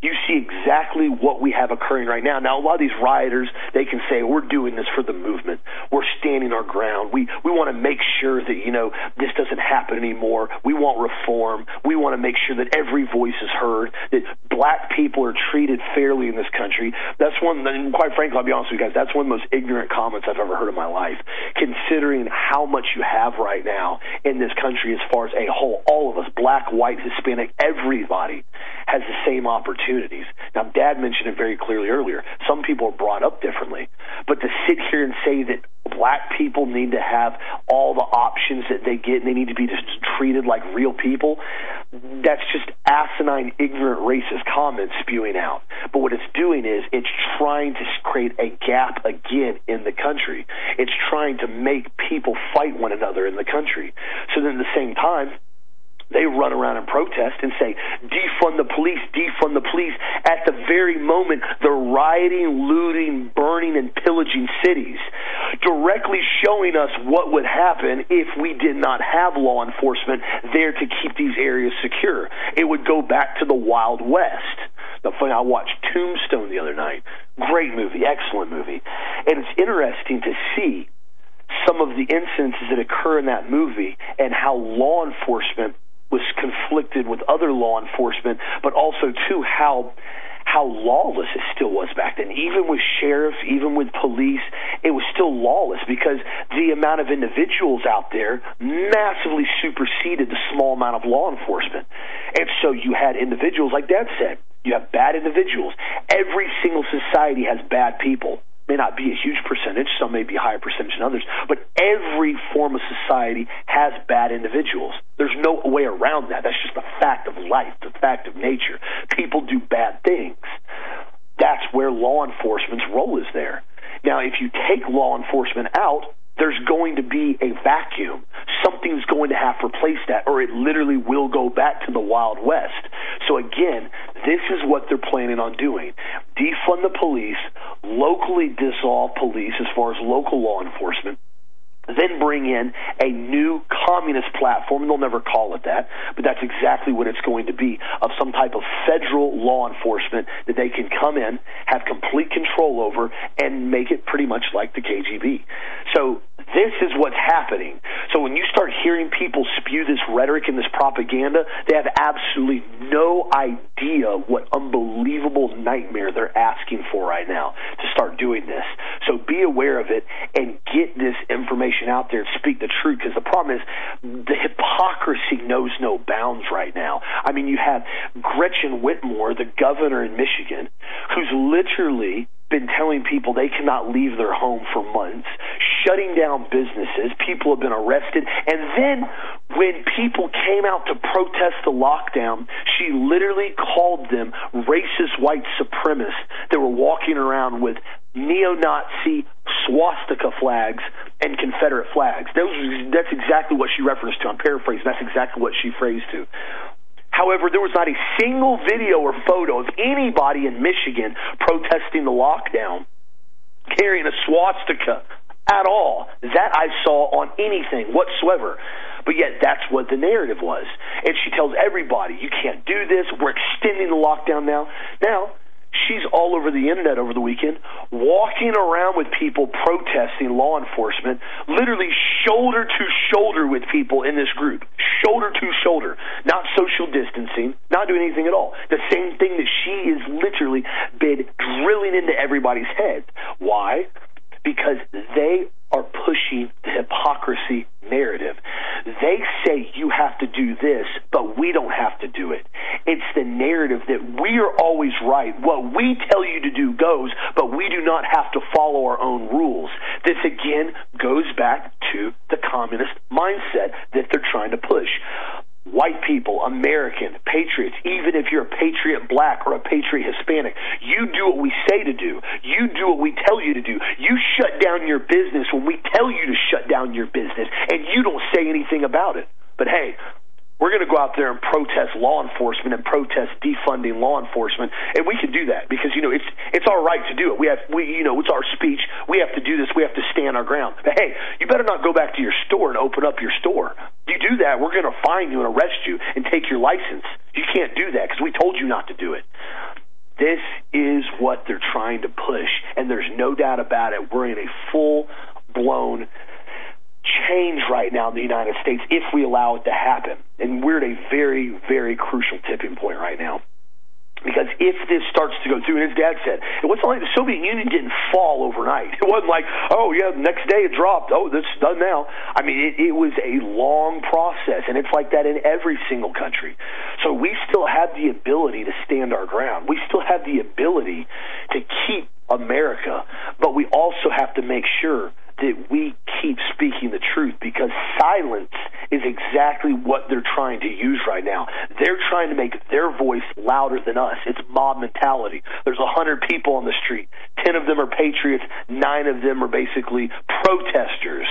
you see exactly what we have occurring right now. Now, a lot of these rioters, they can say, we're doing this for the movement. We're standing our ground. We we want to make sure that, you know, this doesn't happen anymore. We want reform. We want to make sure that every voice is heard, that black people are treated fairly in this country. That's one, and quite frankly, I'll be honest with you guys, that's one of the most ignorant comments I've ever heard in my life, considering how much you have right now in this country as far as a whole. All of us, black, white, Hispanic, everybody has the same opportunities. Now, Dad mentioned it very clearly earlier. Some people are brought up differently. But to sit here and say that black people need to have all the options that they get and they need to be just treated like real people, that's just asinine, ignorant, racist comments spewing out. But what it's doing is it's trying to create a gap again in the country. It's trying to make people fight one another in the country. So then at the same time, they run around and protest and say, defund the police, defund the police. At the very moment, they're rioting, looting, burning, and pillaging cities, directly showing us what would happen if we did not have law enforcement there to keep these areas secure. It would go back to the Wild West. The funny, I watched Tombstone the other night. Great movie, excellent movie. And it's interesting to see some of the incidences that occur in that movie and how law enforcement was conflicted with other law enforcement, but also, too, how how lawless it still was back then. Even with sheriffs, even with police, it was still lawless because the amount of individuals out there massively superseded the small amount of law enforcement. And so you had individuals, like Dad said, you have bad individuals. Every single society has bad people. May not be a huge percentage, some may be a higher percentage than others, but every form of society has bad individuals. There's no way around that. That's just a fact of life, the fact of nature. People do bad things. That's where law enforcement's role is there. Now, if you take law enforcement out, there's going to be a vacuum. Something's going to have to replace that, or it literally will go back to the Wild West. So again, this is what they're planning on doing. Defund the police, locally dissolve police as far as local law enforcement, then bring in a new communist platform. They'll never call it that, but that's exactly what it's going to be, of some type of federal law enforcement that they can come in, have complete control over, and make it pretty much like the K G B. So this is what's happening. So when you start hearing people spew this rhetoric and this propaganda, they have absolutely no idea what unbelievable nightmare they're asking for right now to start doing this. So be aware of it and get this information out there and speak the truth, because the problem is the hypocrisy knows no bounds right now. I mean, you have Gretchen Whitmer, the governor in Michigan, who's literally been telling people they cannot leave their home for months, shutting down businesses. People have been arrested. And then when people came out to protest the lockdown, she literally called them racist white supremacists that were walking around with neo-Nazi swastika flags and Confederate flags. Those, that's exactly what she referenced to. I'm paraphrasing. That's exactly what she phrased to. However, there was not a single video or photo of anybody in Michigan protesting the lockdown carrying a swastika at all. That I saw on anything whatsoever. But yet that's what the narrative was. And she tells everybody, you can't do this. We're extending the lockdown now. Now, she's all over the internet over the weekend, walking around with people protesting law enforcement, literally shoulder to shoulder with people in this group, shoulder to shoulder, not social distancing, not doing anything at all. The same thing that she is literally been drilling into everybody's heads. Why? Because they are pushing the hypocrisy narrative. They say you have to do this, but we don't have to do it. It's the narrative that we are always right. What we tell you to do goes, but we do not have to follow our own rules. This, again, goes back to the communist mindset that they're trying to push. White people, American, patriots, even if you're a patriot black or a patriot Hispanic, you do what we say to do. You do what we tell you to do. You shut down your business when we tell you to shut down your business, and you don't say anything about it. But hey, we're going to go out there and protest law enforcement and protest defunding law enforcement, and we can do that because, you know, it's it's our right to do it. We have, we you know, it's our speech. We have to do this. We have to stand our ground. But hey, you better not go back to your store and open up your store. If you do that, we're going to fine you and arrest you and take your license. You can't do that because we told you not to do it. what they're trying to push, and there's no doubt about it. We're in a full-blown change right now in the United States if we allow it to happen. And we're at a very, very crucial tipping point right now. Because if this starts to go through, and his dad said, it wasn't like the Soviet Union didn't fall overnight. It wasn't like, oh, yeah, the next day it dropped. Oh, this is done now. I mean, it, it was a long process, and it's like that in every single country. So we still have the ability to stand our ground. We still have the ability to keep America, but we also have to make sure that we keep speaking the truth, because silence is exactly what they're trying to use right now. They're trying to make their voice louder than us. It's mob mentality. There's a hundred people on the street. Ten of them are patriots. Nine of them are basically protesters.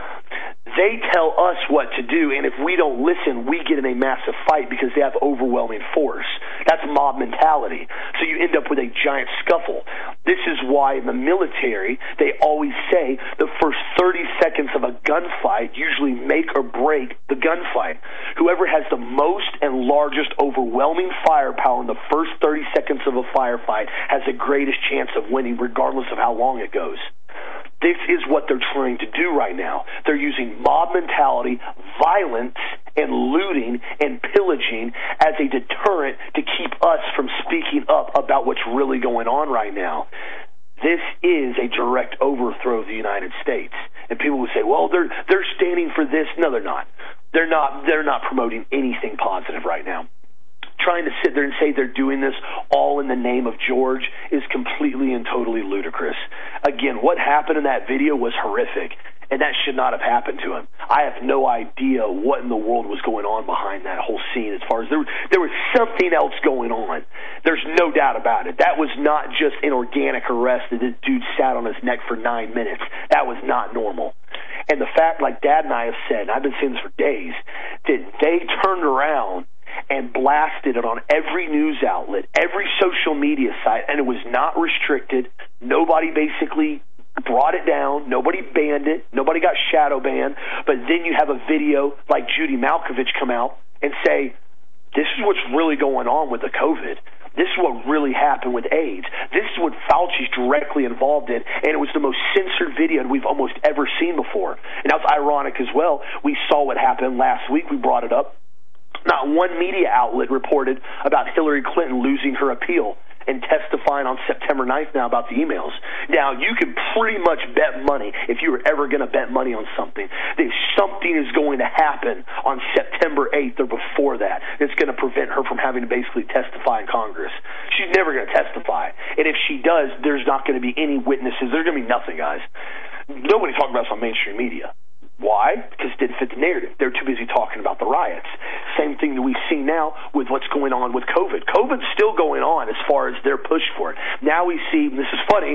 They tell us what to do, and if we don't listen, we get in a massive fight because they have overwhelming force. That's mob mentality. So you end up with a giant scuffle. This is why in the military, they always say the first thirty seconds of a gunfight usually make or break the gunfight. Whoever has the most and largest overwhelming firepower in the first thirty seconds of a firefight has the greatest chance of winning, regardless of how long it goes. This is what they're trying to do right now. They're using mob mentality, violence, and looting and pillaging as a deterrent to keep us from speaking up about what's really going on right now. This is a direct overthrow of the United States. And people will say, well, they're they're standing for this. No, they're not. They're not they're not promoting anything positive right now. Trying to sit there and say they're doing this all in the name of George is completely and totally ludicrous. Again, what happened in that video was horrific, and that should not have happened to him. I have no idea what in the world was going on behind that whole scene. As far as there, there was something else going on. There's no doubt about it. That was not just an organic arrest that this dude sat on his neck for nine minutes. That was not normal. And the fact, like Dad and I have said, and I've been saying this for days, that they turned around and blasted it on every news outlet, every social media site, and it was not restricted. Nobody basically brought it down. Nobody banned it. Nobody got shadow banned. But then you have a video like Judy Malkovich come out and say, this is what's really going on with the COVID. This is what really happened with AIDS. This is what Fauci's directly involved in, and it was the most censored video we've almost ever seen before. And that's ironic as well. We saw what happened last week. We brought it up. Not one media outlet reported about Hillary Clinton losing her appeal and testifying on September ninth now about the emails. Now, you can pretty much bet money, if you were ever going to bet money on something, that something is going to happen on September eighth or before that that's going to prevent her from having to basically testify in Congress. She's never going to testify. And if she does, there's not going to be any witnesses. There's going to be nothing, guys. Nobody talking about this on mainstream media. Why? Because it didn't fit the narrative. They're too busy talking about the riots. Same thing that we see now with what's going on with COVID. COVID's still going on as far as their push for it. Now we see, and this is funny,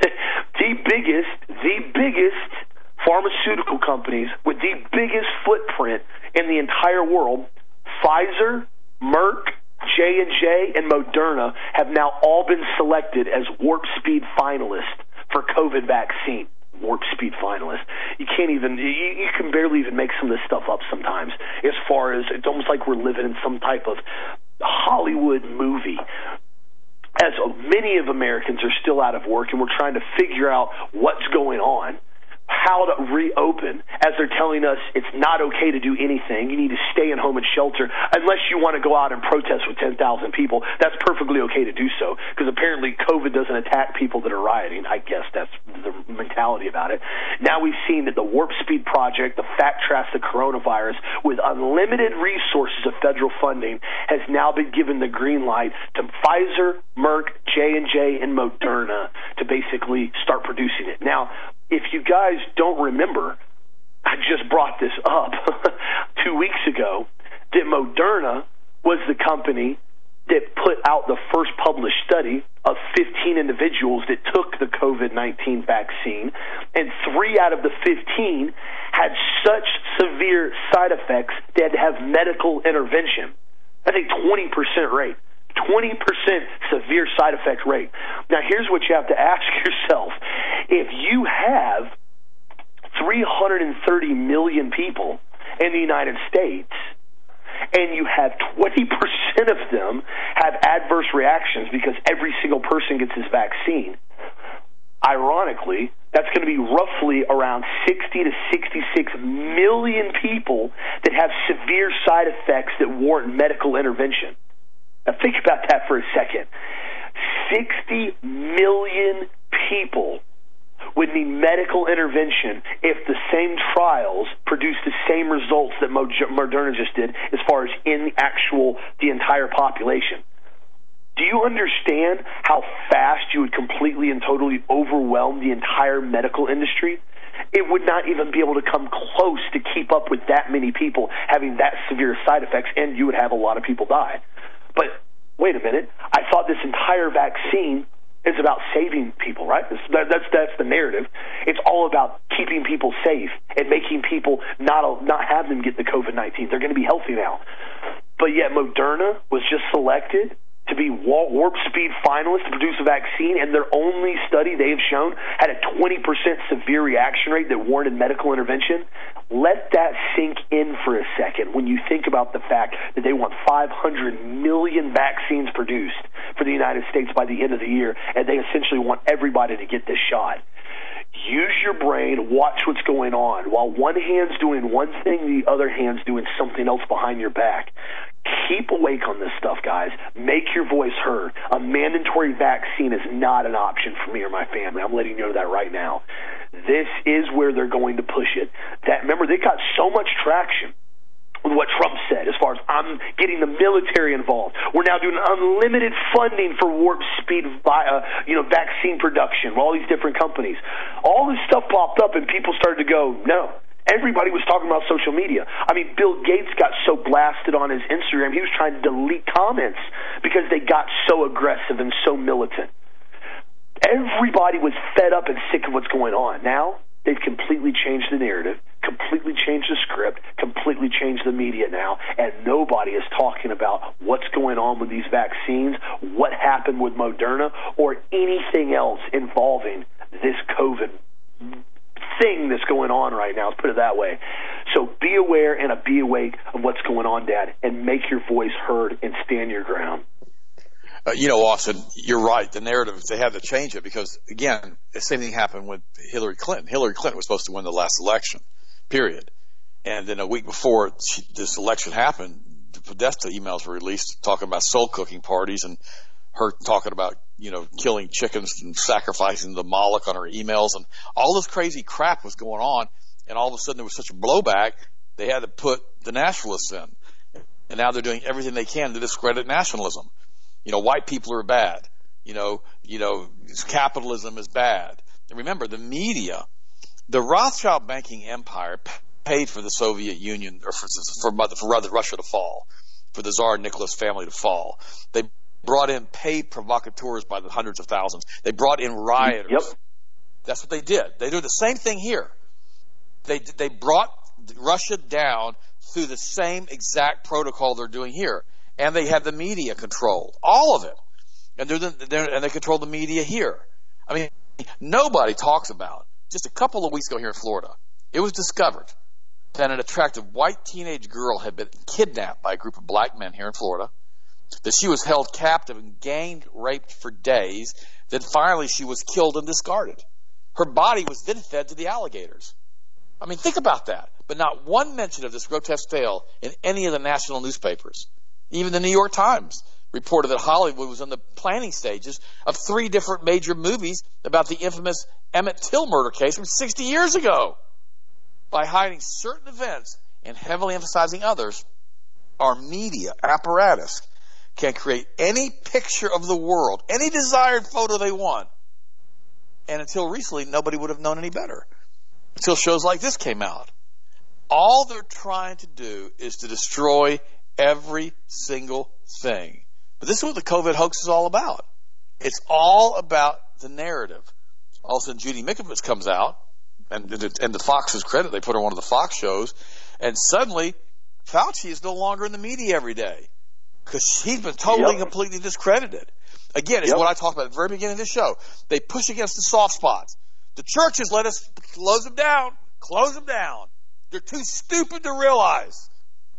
the biggest, the biggest pharmaceutical companies with the biggest footprint in the entire world, Pfizer, Merck, J and J, and Moderna, have now all been selected as Warp Speed finalists for COVID vaccine. Warp Speed finalist. You can't even, you, you can barely even make some of this stuff up sometimes, as far as it's almost like we're living in some type of Hollywood movie. As many of Americans are still out of work, and we're trying to figure out what's going on, how to reopen, as they're telling us it's not okay to do anything. You need to stay at home and shelter unless you want to go out and protest with ten thousand people. That's perfectly okay to do so, because apparently COVID doesn't attack people that are rioting. I guess that's the mentality about it. Now we've seen that the Warp Speed project, the Fact Trace the coronavirus, with unlimited resources of federal funding, has now been given the green light to Pfizer, Merck, J and J, and Moderna to basically start producing it. Now, if you guys don't remember, I just brought this up two weeks ago, that Moderna was the company that put out the first published study of fifteen individuals that took the COVID nineteen vaccine, and three out of the fifteen had such severe side effects they had to have medical intervention. That's a twenty percent rate. twenty percent severe side effect rate. Now, here's what you have to ask yourself. If you have three hundred thirty million people in the United States, and you have twenty percent of them have adverse reactions because every single person gets this vaccine, ironically, that's going to be roughly around sixty to sixty-six million people that have severe side effects that warrant medical intervention. Now think about that for a second. sixty million people would need medical intervention if the same trials produced the same results that Moderna just did as far as in actual the entire population. Do you understand how fast you would completely and totally overwhelm the entire medical industry? It would not even be able to come close to keep up with that many people having that severe side effects, and you would have a lot of people die. But wait a minute, I thought this entire vaccine is about saving people, right? That's, that's that's the narrative. It's all about keeping people safe and making people not not have them get the COVID nineteen. They're going to be healthy now. But yet Moderna was just selected to be warp speed finalists to produce a vaccine, and their only study they've shown had a twenty percent severe reaction rate that warranted medical intervention. Let that sink in for a second when you think about the fact that they want five hundred million vaccines produced for the United States by the end of the year, and they essentially want everybody to get this shot. Use your brain, watch what's going on. While one hand's doing one thing, the other hand's doing something else behind your back. Keep awake on this stuff, guys. Make your voice heard. A mandatory vaccine is not an option for me or my family. I'm letting you know that right now. This is where they're going to push it. That, remember, they got so much traction with what Trump said as far as I'm getting the military involved. We're now doing unlimited funding for warp speed uh, you know, vaccine production with all these different companies. All this stuff popped up and people started to go, no. Everybody was talking about social media. I mean, Bill Gates got so blasted on his Instagram, he was trying to delete comments because they got so aggressive and so militant. Everybody was fed up and sick of what's going on. Now, they've completely changed the narrative, completely changed the script, completely changed the media now, and nobody is talking about what's going on with these vaccines, what happened with Moderna, or anything else involving this COVID thing that's going on right now, let's put it that way. So be aware and be awake of what's going on, Dad, and make your voice heard and stand your ground. Uh, you know, Austin, you're right. The narrative, they had to change it because, again, the same thing happened with Hillary Clinton. Hillary Clinton was supposed to win the last election, period. And then a week before she, this election happened, the Podesta emails were released talking about soul-cooking parties and her talking about, you know, killing chickens and sacrificing the Moloch on her emails, and all this crazy crap was going on, and all of a sudden there was such a blowback, they had to put the nationalists in. And now they're doing everything they can to discredit nationalism. You know, white people are bad. You know, you know, capitalism is bad. And remember, the media, the Rothschild banking empire paid for the Soviet Union, or for, for, for rather Russia to fall, for the Tsar Nicholas family to fall. They brought in paid provocateurs by the hundreds of thousands. They brought in rioters. Yep. That's what they did. They do the same thing here. They they brought Russia down through the same exact protocol they're doing here, and they had the media controlled, all of it, and they're, they're and they control the media here. I mean, nobody talks about. Just a couple of weeks ago here in Florida, it was discovered that an attractive white teenage girl had been kidnapped by a group of black men here in Florida, that she was held captive and gang raped for days, then finally she was killed and discarded. Her body was then fed to the alligators. I mean, think about that. But not one mention of this grotesque tale in any of the national newspapers. Even the New York Times reported that Hollywood was in the planning stages of three different major movies about the infamous Emmett Till murder case from sixty years ago. By hiding certain events and heavily emphasizing others, our media apparatus can create any picture of the world, any desired photo they want. And until recently, nobody would have known any better. Until shows like this came out. All they're trying to do is to destroy every single thing. But this is what the COVID hoax is all about. It's all about the narrative. All of a sudden, Judy Mikovits comes out, and, and to Fox's credit, they put her on one of the Fox shows, and suddenly, Fauci is no longer in the media every day. Because he's been totally yep. completely discredited. Again, it's yep. what I talked about at the very beginning of this show. They push against the soft spots. The churches let us close them down. Close them down. They're too stupid to realize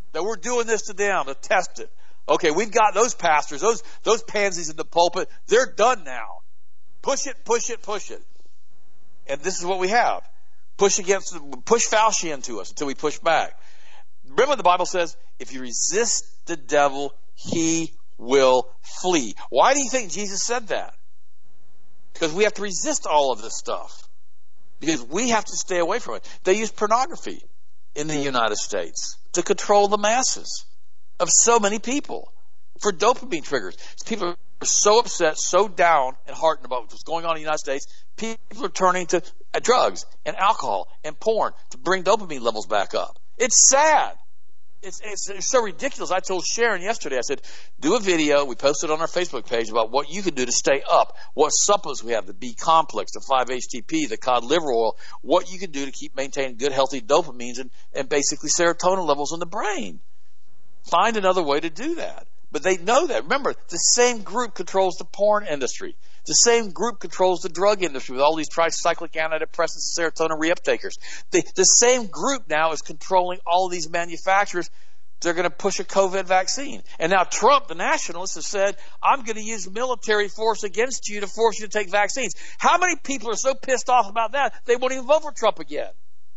That we're doing this to them to test it. Okay, we've got those pastors, those those pansies in the pulpit. They're done now. Push it, push it, push it. And this is what we have. Push against, push Fauci into us until we push back. Remember the Bible says, if you resist the devil, he will flee. Why do you think Jesus said that? Because we have to resist all of this stuff. Because we have to stay away from it. They use pornography in the United States to control the masses of so many people for dopamine triggers. People are so upset, so down and heartened about what's going on in the United States. People are turning to drugs and alcohol and porn to bring dopamine levels back up. It's sad. It's, it's, it's so ridiculous. I told Sharon yesterday, I said, do a video. We posted on our Facebook page about what you can do to stay up, what supplements we have, the B complex, the five H T P, the cod liver oil, what you can do to keep maintaining good, healthy dopamines and, and basically serotonin levels in the brain. Find another way to do that. But they know that. Remember, the same group controls the porn industry. The same group controls the drug industry with all these tricyclic antidepressants and serotonin reuptakers. The, the same group now is controlling all of these manufacturers. They're going to push a COVID vaccine. And now Trump, the nationalist, has said, I'm going to use military force against you to force you to take vaccines. How many people are so pissed off about that, they won't even vote for Trump again?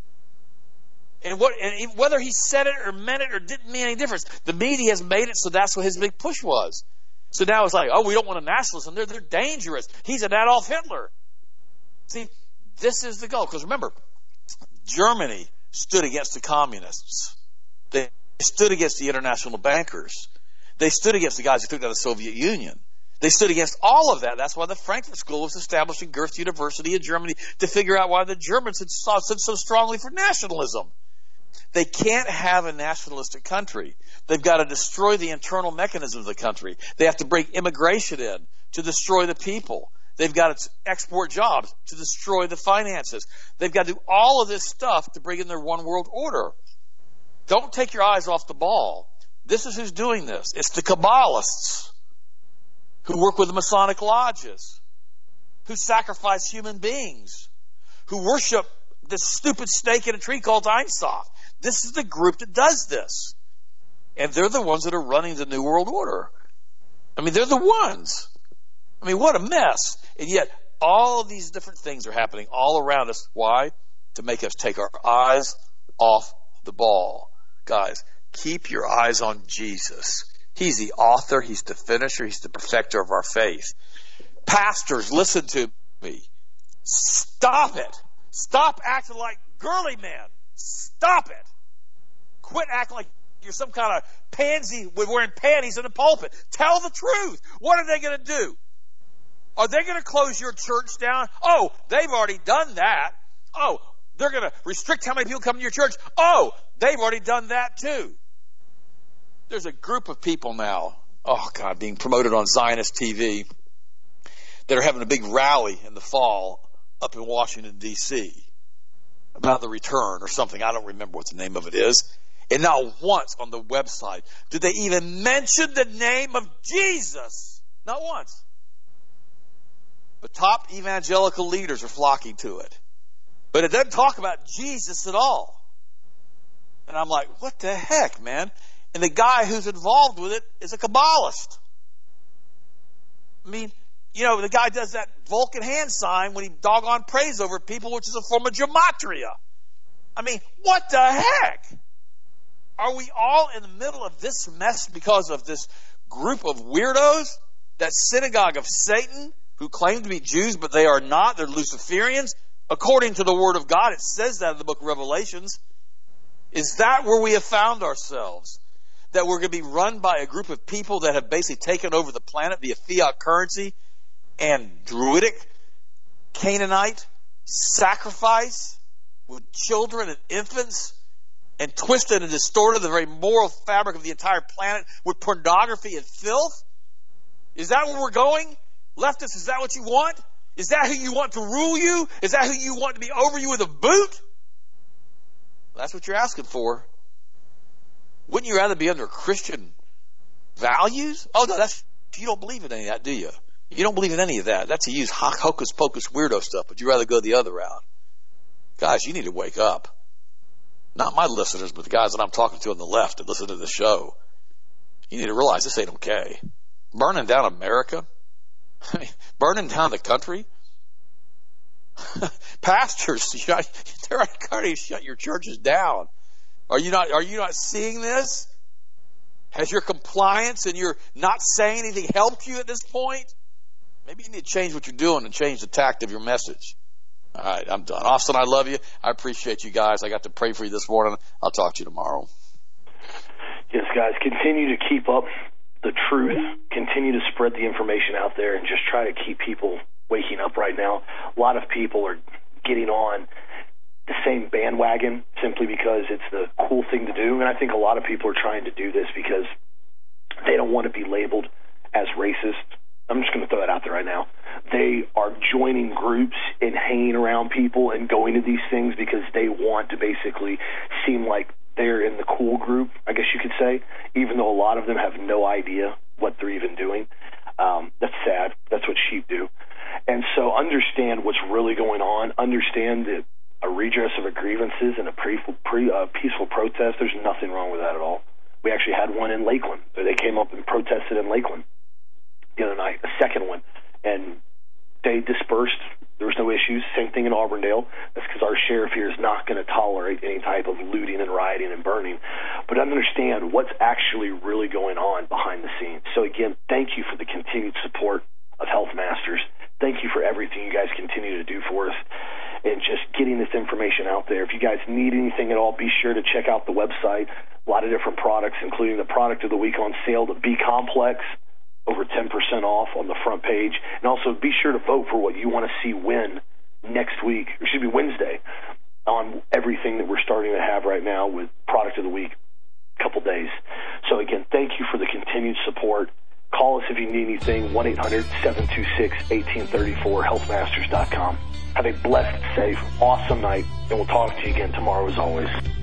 And, what, and whether he said it or meant it or didn't mean any difference, the media has made it so that's what his big push was. So now it's like, oh, we don't want a nationalist, and they're, they're dangerous. He's an Adolf Hitler. See, this is the goal. Because remember, Germany stood against the communists. They stood against the international bankers. They stood against the guys who took down the Soviet Union. They stood against all of that. That's why the Frankfurt School was established in Goethe University in Germany to figure out why the Germans had stood so strongly for nationalism. They can't have a nationalistic country. They've got to destroy the internal mechanisms of the country. They have to bring immigration in to destroy the people. They've got to export jobs to destroy the finances. They've got to do all of this stuff to bring in their one world order. Don't take your eyes off the ball. This is who's doing this. It's the Kabbalists who work with the Masonic lodges, who sacrifice human beings, who worship this stupid snake in a tree called Ein Sof. This is the group that does this. And they're the ones that are running the New World Order. I mean, they're the ones. I mean, what a mess. And yet, all of these different things are happening all around us. Why? To make us take our eyes off the ball. Guys, keep your eyes on Jesus. He's the author. He's the finisher. He's the perfecter of our faith. Pastors, listen to me. Stop it. Stop acting like girly men. Stop it. Quit acting like you're some kind of pansy with wearing panties in the pulpit. Tell the truth. What are they going to do? Are they going to close your church down? Oh, they've already done that. Oh, they're going to restrict how many people come to your church. Oh, they've already done that too. There's a group of people now, oh God, being promoted on Zionist T V that are having a big rally in the fall up in Washington, D C about the return or something. I don't remember what the name of it is. And not once on the website did they even mention the name of Jesus. Not once. But top evangelical leaders are flocking to it. But it doesn't talk about Jesus at all. And I'm like, what the heck, man? And the guy who's involved with it is a Kabbalist. I mean, you know, the guy does that Vulcan hand sign when he doggone prays over people, which is a form of gematria. I mean, what the heck? Are we all in the middle of this mess because of this group of weirdos? That synagogue of Satan who claim to be Jews, but they are not. They're Luciferians. According to the Word of God, it says that in the book of Revelations. Is that where we have found ourselves? That we're going to be run by a group of people that have basically taken over the planet via fiat currency and druidic, Canaanite sacrifice with children and infants, and twisted and distorted the very moral fabric of the entire planet with pornography and filth? Is that where we're going? Leftists, is that what you want? Is that who you want to rule you? Is that who you want to be over you with a boot? That's what you're asking for. Wouldn't you rather be under Christian values? Oh, no, that's, you don't believe in any of that, do you? You don't believe in any of that. That's to use hocus pocus weirdo stuff, but you'd rather go the other route. Guys, you need to wake up. not my listeners, but the guys that I'm talking to on the left that listen to the show, you need to realize this ain't okay. Burning down America, burning down the country. Pastors, you know, they're already shut your churches down. Are you not? Are you not seeing this? Has your compliance and your not saying anything helped you at this point? Maybe you need to change what you're doing and change the tact of your message. All right, I'm done. Austin, I love you. I appreciate you guys. I got to pray for you this morning. I'll talk to you tomorrow. Yes, guys, continue to keep up the truth. Continue to spread the information out there and just try to keep people waking up right now. A lot of people are getting on the same bandwagon simply because it's the cool thing to do. And I think a lot of people are trying to do this because they don't want to be labeled as racist. I'm just going to throw that out there right now. They are joining groups and hanging around people and going to these things because they want to basically seem like they're in the cool group, I guess you could say, even though a lot of them have no idea what they're even doing. Um, that's sad. That's what sheep do. And so understand what's really going on. Understand that a redress of grievances and a pre, pre, uh, peaceful protest, there's nothing wrong with that at all. We actually had one in Lakeland. They came up and protested in Lakeland the other night, a second one, and they dispersed. There was no issues. Same thing in Auburndale. That's because our sheriff here is not going to tolerate any type of looting and rioting and burning. But understand what's actually really going on behind the scenes. So again, thank you for the continued support of Health Masters. Thank you for everything you guys continue to do for us and just getting this information out there. If you guys need anything at all, be sure to check out the website. A lot of different products, including the product of the week on sale, the B Complex, over ten percent off on the front page. And also be sure to vote for what you want to see win next week, or should be Wednesday, on everything that we're starting to have right now with product of the week, a couple days. So again, thank you for the continued support. Call us if you need anything, one eight hundred seven two six one eight three four, health masters dot com. Have a blessed, safe, awesome night, and we'll talk to you again tomorrow as always.